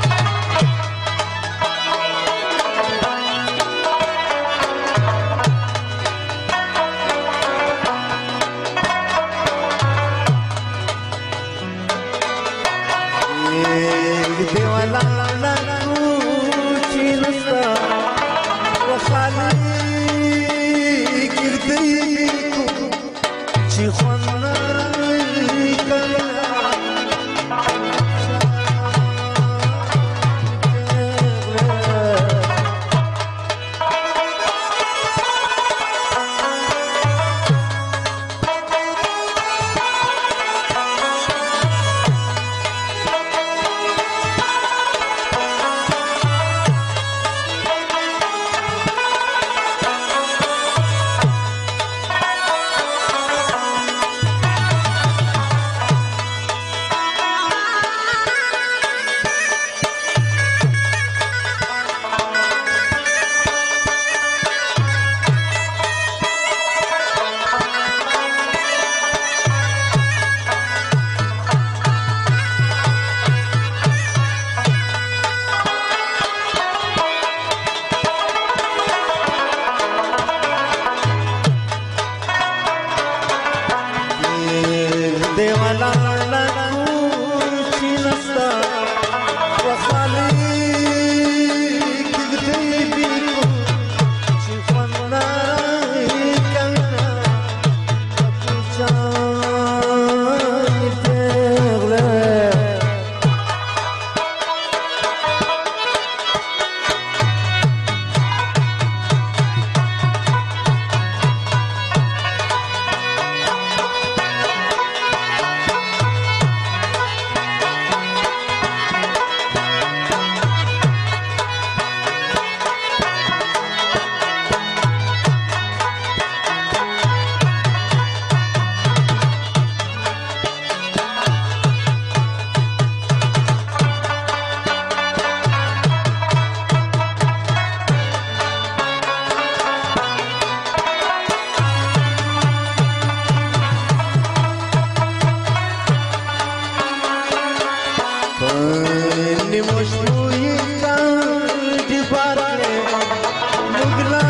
خوشبویی کردی باره مگلا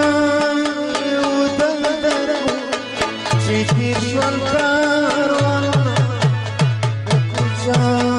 و دل درو چی پیر شوال کاروان کجا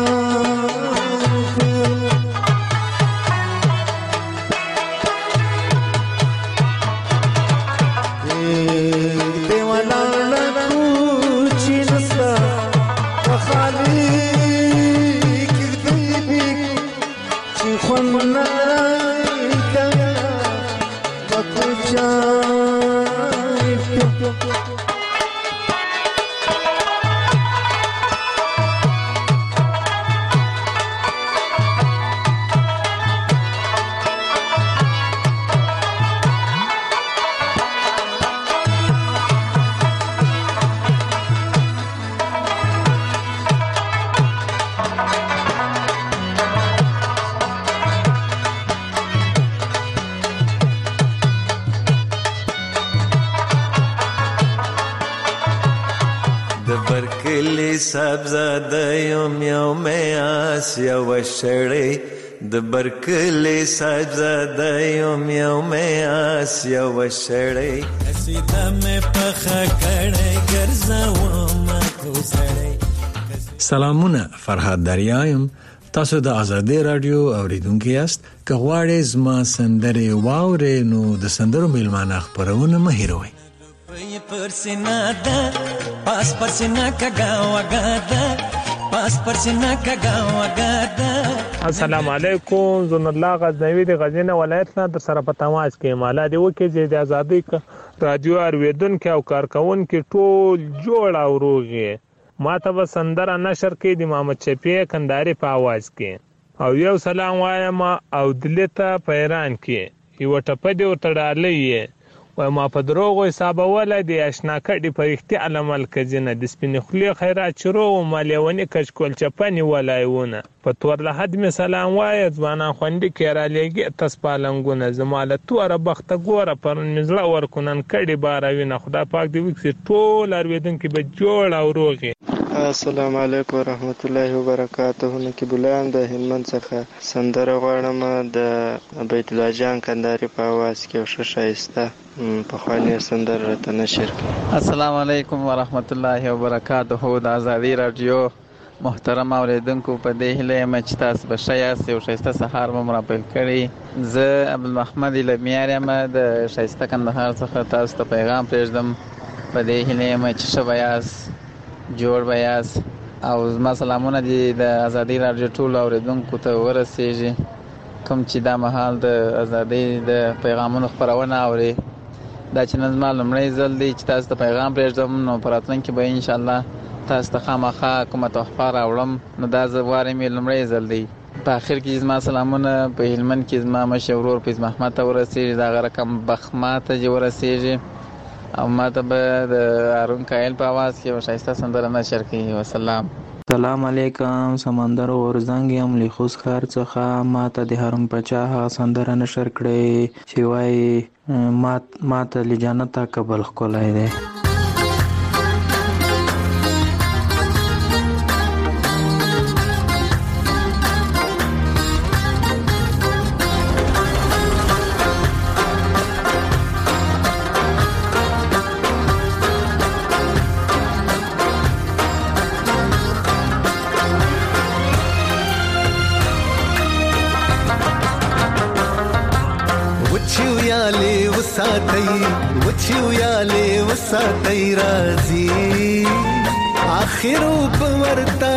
صاحبزاده یم یو میاس یو شړی د برکلی صاحبزاده یم یو میاس یو شړی قصیده مې پخه کړی ګرځوم کوسړی. سلامونه، فرهاد دریا تاسو د ازادي رادیو اوریدونکو یاست. که غواړئ زما سندرې واورئ نو د سندرو میلمانه خپرونه مه هېروئ. پرسینا ده پاس پرسینا کګا وګا پاس پرسینا کګا وګا. السلام علیکم، زون الله غزنوی د غزنی ولایت نه در سره په تماس کې مالا دی وکي د ازادي رادیو اوریدونکو او کارکونکو ټول جوړ او روغي. ما ته به سندره نشر کې د محمد شفیع کندهاري په आवाज کې او یو سلام وایم او دلته پیران کې یو ټپه دی ورته ډالې و ما په دروغ حساب ولا دی آشنا کړي په اختیار عمل کزنه د سپین خلی خیرات شروع او مالیونی کچکول چپنی ولایونه په تور له حد می سلام وای ځوانان خوندې کړه لګي تسپالنګونه زماله تور بخت ګوره پر نزله ورکونن کړي باروینه خدا پاک دی وکړي ټول ارویدونکو به جوړ او روغي. السلام علیکم ورحمت الله وبرکاته. نقیب الله د هلمند څخه سندره غواړم د بیت الله جان کندهاري په आवाज کې او شایسته په خواني سندره راته نشر کړي. السلام علیکم ورحمت الله وبرکاته. د ازادي رادیو محترم اوریدونکو په دې هیله یم چې تاسو به ښه یاست او ښایسته سهار مو مرپیل کړي. زه عبدالمحمد لمیار یم د ښایسته کندهار څخه تاسو ته پیغام پرېږدم په دې هیله یم چې ښه به یاست، جوړ به یاست او زما سلامونه دي د ازادي رادیو ټولو اوریدونکو ته ورسیږي کوم چې دا مهال د ازادي د پیغامونو خپرونه اوري. دا چې نن زما لومړی ځل دی چې تاسو ته پیغام پرېږدم نو په راتلونکي به انشاءالله تاسو ته خامخا کومه تحفه راوړم. نو دا زه غواړم یې لومړی ځل دی. په آخر کې زما سلامونه په هلمند کې زما مشر ورور فیض محمد ته ورسیږي، د هغه رقم بخما ته چې ورسیږي او ما ته به د هارون کایل په आवाज کې یو ښایسته سندره نشر کړي. وسلام. سلام علیکم، سمندر اورزنګ یم له خوست ښار څخه. ما ته د هارون پاچا هغه سندره نشر کړې چې وایي ما ته له جنته قبل ښکلی دی. وچیواله وساتای رازی آخرو پورتا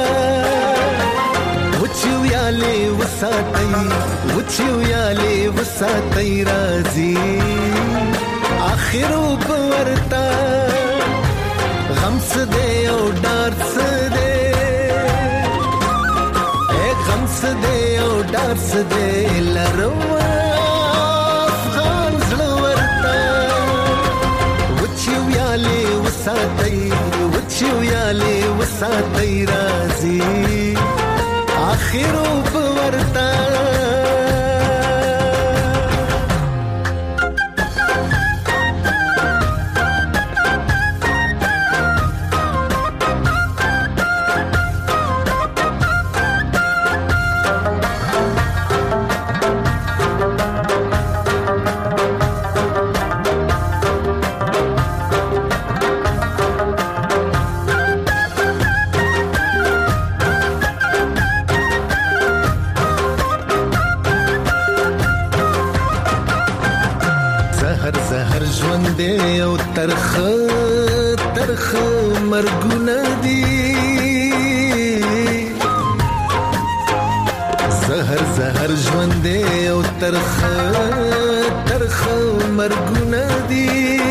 وچیواله وساتای وچیواله وساتای رازی آخرو پورتا غم سده او ډار سده اے غم سده او ډار سده لروا وساتای وچیواله وساتای رازی آخرو پورتا. ترخ ترخ مرګونه دي زهر زهر ژوند او ترخ ترخ مرګونه دي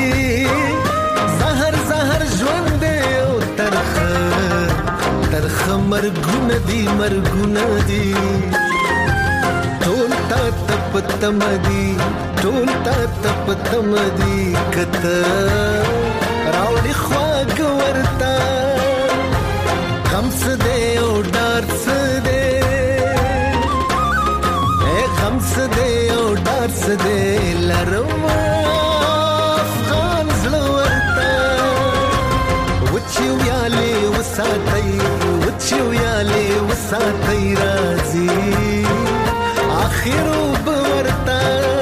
زهر زهر ژوند او ترخ ترخ مرګونه دي مرګونه دي ټول تا تپ تمدي ټول تا تپ تمدي کته راوړي خواږ ورتا غم څه دی او ډار څه دی اے غم څه دی او ډار څه دی لرم افغان زړه ورتا وچې ویالې وساتئ وچې ویالې وساتئ راځي آخر ورتا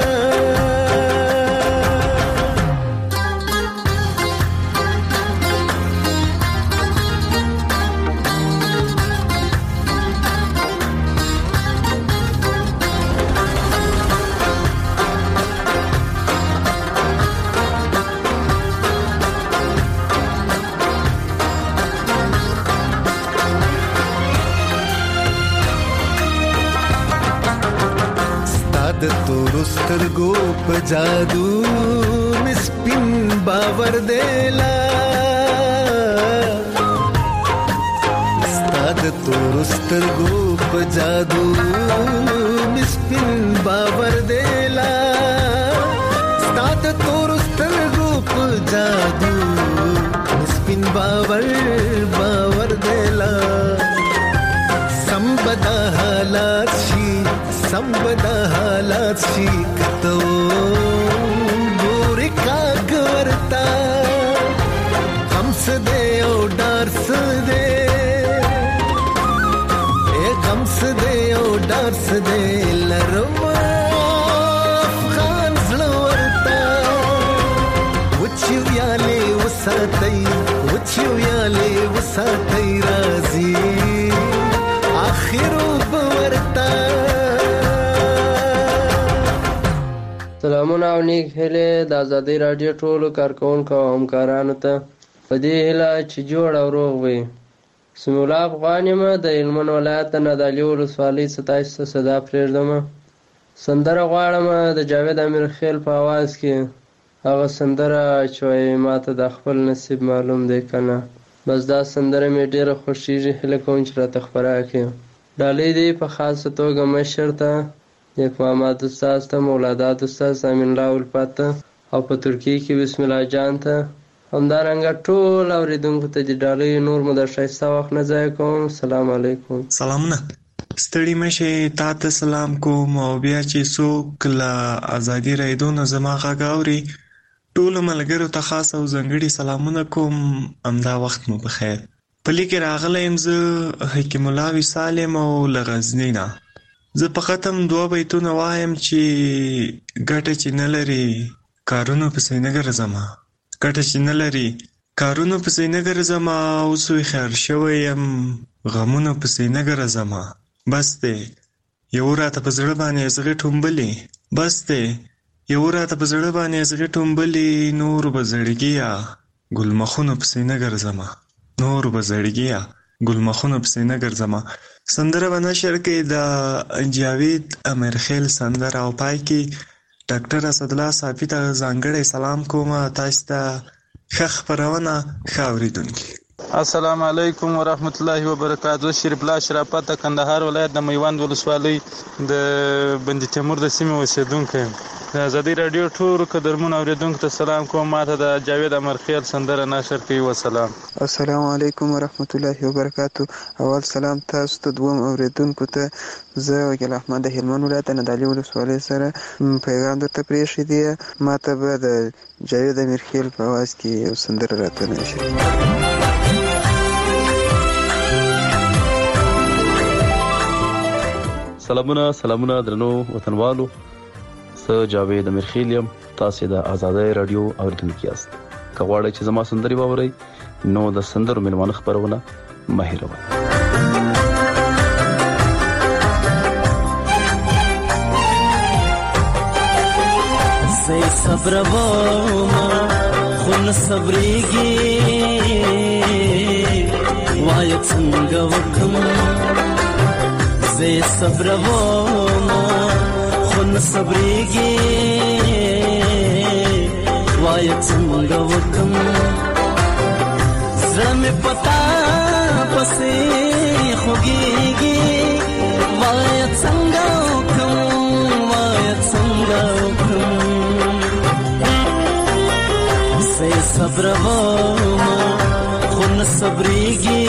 سترګو په جادو مسپین باور دیلا ستاد تور سترګو په جادو مسپین باور دیلا ستاد تور سترګو په جادو مسپین باور باور دیلا سمبدا حالات شي سمبدا حالات شي کتو ګورې کاږ ورتا غم څه دی او ډار څه دی اے غم څه دی او ډار څه دی لرم افغان زړه ورتا وچې ویالې وساتئ وچې ویالې وساتئ راځي آخر ورتا سلامونه او نیک هیلې د ازادۍ راډیو ټولو کارکوونکو او همکارانو ته په دې هیله چې جوړ او روغ وي. سمیع الله افغان یم د هلمند ولایت د نادعلي ولسوالۍ ستایش ته صدا پرېږدم. سندره غواړم د جاوید امیرخیل په اواز کې هغه سندره چې وایي ماته د خپل نصیب معلوم دی که نه. بس دا سندره مې ډېره خوښېږي، هیله کوم چې راته خپره کړي. ډالۍ دی په خاصه توګه مشر ته، نیک محمد استاد ته، مولادات استاد، امین الله الفت ته او په ترکیې کې بسم الله جان ته، همدارنګه ټول اورېدونکو ته د ډالۍ نور مو د ښایسته وخت نه ضایع کوم. سلام علیکم. سلامونه، ستړي مشي، تا ته سلام کوم. او بیا چې څوک له ازادي راډیو نه زما غږ اوري ټولو ملګرو ته خاص او ځانګړي سلامونه کوم. همدا وخت مو بخیر. په لیک کې راغلی یم زه حکیم الله وصال یم او له غزني نه. زه په ختم دوه بیتونه وایم چې ګټه چې نه لري کارونو پسې نه ګرځمه، ګټه چې نه لري کارونو پسې نه ګرځمه، اوس هوښیار شوی یم غمونو پسې نه ګرځمه. بس دی یو راته په زړه باندې زغې ټومبلې، بس دی یو راته په زړه باندې زغې ټومبلې، نور به زړګیه ګلمخونو پسې نه ګرځمه، نور به زړګیه ګلمخونو پسې نه ګرځمه. سندره به نشر کې د جاوید امیرخیل سندره او پای کې ډاکټر اسدالله صافي ته ځانګړی سلام کوم. تاسو ته ښه خپرونه، ښه اورېدونکي. السلام علیکم ورحمت الله وبرکاتہ. شریف الله شرافت د کندهار ولایت د میوند ولسوالۍ د بندي تیمور د سیمې اوسېدونکی. د ازادۍ راډیو ټولو قدرمنو اورېدونکو ته سلام کوم. ماته د جاوید امیرخیل سندره نشر کوي. وسلام. السلام علیکم ورحمت الله وبرکاتہ. اول سلام تاسو ته دوم اورېدونکو ته. زه وکیل احمد د هلمند ولایت د نادعلي ولسوالۍ سره پیغام درته پرېښی دی. ماته به د جاوید امیرخیل په اواز کې یو سندره راته نشر کړي. سلامونه سلامونه درنو وطنوالو، زه جاوید امیرخیل یم. تاسې د ازادۍ راډیو اورېدونکي یاست. که غواړئ چې زما سندرې واورئ نو د سندرو مېلمانه خپرونه مه هېروئ. زه صبر وم خو نه صبرېږي وایه څنګه وکم زه یې صبرومه خو نه صبرېږي وایه څنګه وکم زړه مې پتا پسې خوږېږي وایه څنګه وکم وایه څنګه وکم زه یې صبرومه خو نه صبرېږي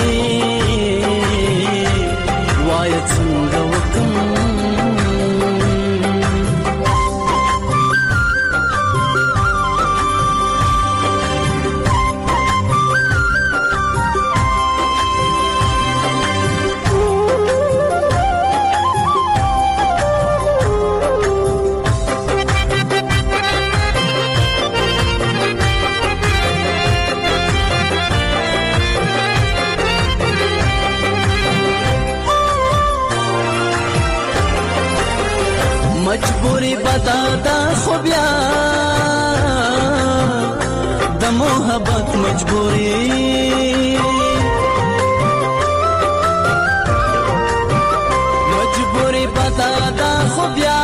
وایه څنګه وکم مجبوری بدادا خو بیا د محبت مجبوری مجبوری بدادا خو بیا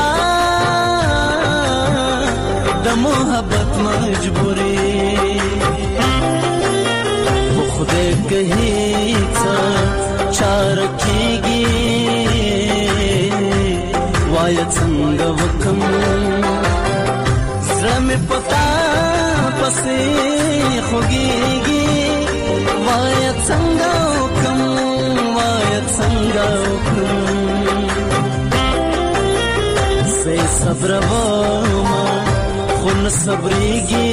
د محبت مجبوری خو خدای کهی څه چار کیږي وایه څنګه وکم زړه مې پتا پسې خوږېږي وایه څنګه وکم وایه څنګه وکم زه یې صبرومه خو نه صبرېږي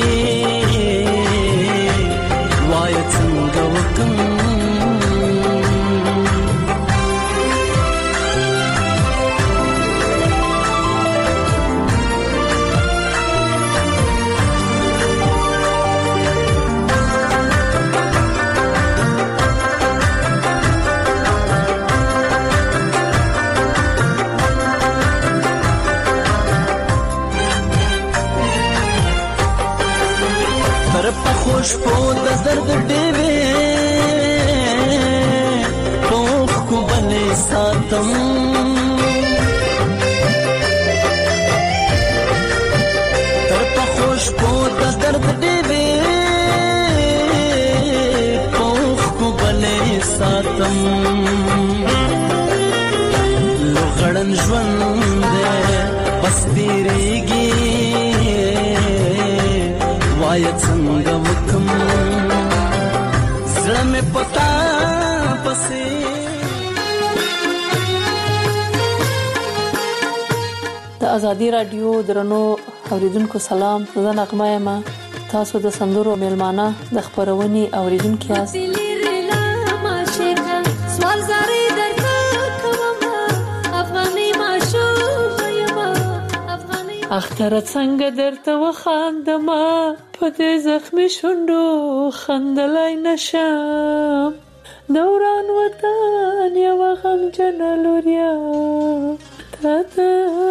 وایه څنګه وکم خوشبو د درد ډېوې پوخ کو بلې ساتم تر په خوشبو د درد ډېوې پوخ کو بلې ساتم لوغړن ژوند دی بس تېرېږي وایه څنګه وکم زړه مې پتا پسې د ازادي راډیو درنو اوریدونکو سلام زه نغمه یم تاسو د سندرو میلمانه د خبرونې اوریدونکو یاست اختر څنګه درته وخاندما په دې زخمي شونډو خندلای نشم دوران وطن یو غمجن لوریا تا ته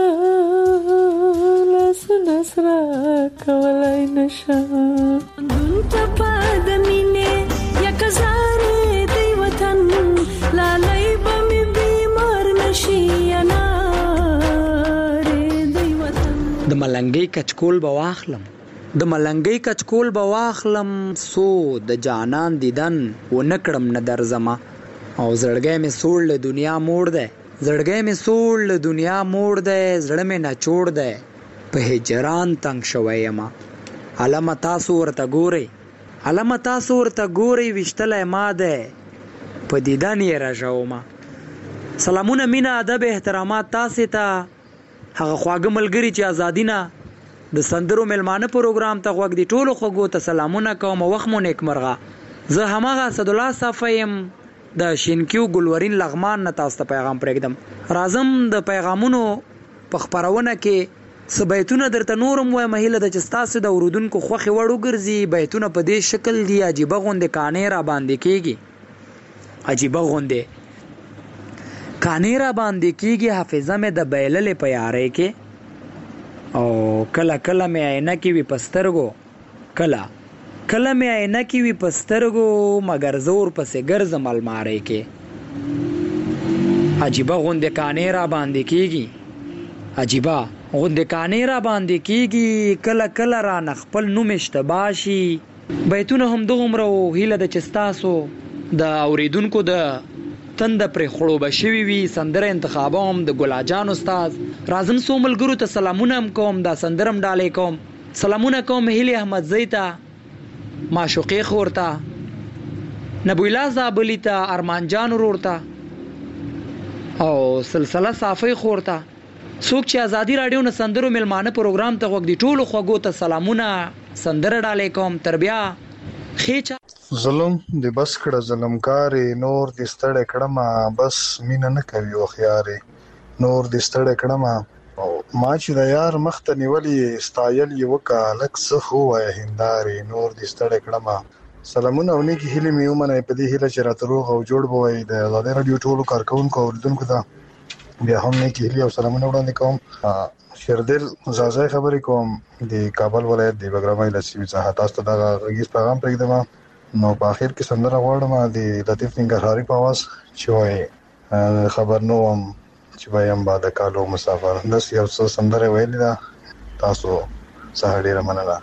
لاسونه سره کولای نشم دونته پاد مینې یک زارې دی وطن لالای به مې بیمار نشي انا د ملنګي کچکول به واخلم د ملنګي کچکول به واخلم سو د جانان دیدن و نکړم نه درځما او زړګې مې سوړ له دنیا موړ ده زړګې مې سوړ له دنیا موړ ده زړه مې نه چوړ ده په هجران تنگ شوی ما علامه تاسو ورته ګوري علامه تاسو ورته ګوري وشتله ما ده په دیدن یې راځوما سلامونه مینا ادب احترامات تاسو ته هغه خواږه ملګری چې ازادي نه د سندرو ملمانه پروګرام ته غوږ دی ټولو خوږو ته سلامونه کوم وخت مو نیک مرغه زه همغه اسد الله صفایم د شینکیو ګلورین لغمان نه تاسو ته پیغام پرېږدم راځم د پیغامونو په خبرونه کې سبیتونه درته نورم وای مهله د چستاسو د اوردونکو خوخي وړو ګرځي بیتونه په دې شکل دی عجيبه غوندې کانې را باندې کیږي عجيبه غوندې کانې را باندې کیږي حافظه مې د بیللې په یارې کې او کله کله مې عینه کې وي پسترګو کله کله مې عینکې وي په سترګو مګر زور پسې ګرځم المارۍ کې عجیبه غوندې کانې را باندې کېږي عجیبه غوندې کانې را باندې کېږي کله کله رانه خپل نوم اشتباه شي بیتونه همدغومره و هیله ده چې ستاسو د اورېدونکو د تنده پرې خړوبه شوي وي سندره انتخابوم د ګلاجان استاد راځم څو ملګرو ته سلامونه هم کوم دا سندره هم ډالۍ کوم سلامونه کوم هیلې احمدزۍ ته معشوقې خور ته نبویلا زابلي ته ارمان جان ورور ته او سلسله صافۍ خور ته څوک چې ازادي راډیو نه سندرو ملمانه پروګرام ته غوږ دی ټولو خوږو ته سلامونه سندره ډالۍ کوم تر بیا خېچا ظلم د بس کړه ظلمکارې نور د ستړی کړمه بس مینه نه کوي هوښیارې نور د ستړی کړمه ما چې د یار مخ ته نیولې ستایل یې وکړه لږ څه خو ووایه هندارې نور د ستړی کړمه سلامونه او نیکې هیلې مې ومنئ په دې هیله چې راته روغ او جوړ به وئ د ازادۍ راډیو ټولو کارکوونکو او اورېدونکو ته بیا هم نیکې هیلې او سلامونه وړاندې کوم شیردل زازای خبرې کوم د کابل ولایت د بګرامۍ له سیمې څخه تاسو ته دغه غږیز پیغام پرېږدم نو په اخر کې سندره غواړم د لطیف ننګرهاري په اواز چې وایي خبر نه وم چې وایم با د کالو مسافر داسې یو څه سندره ویلې ده تاسو څخه ډېره مننه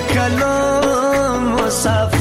کلو مسافر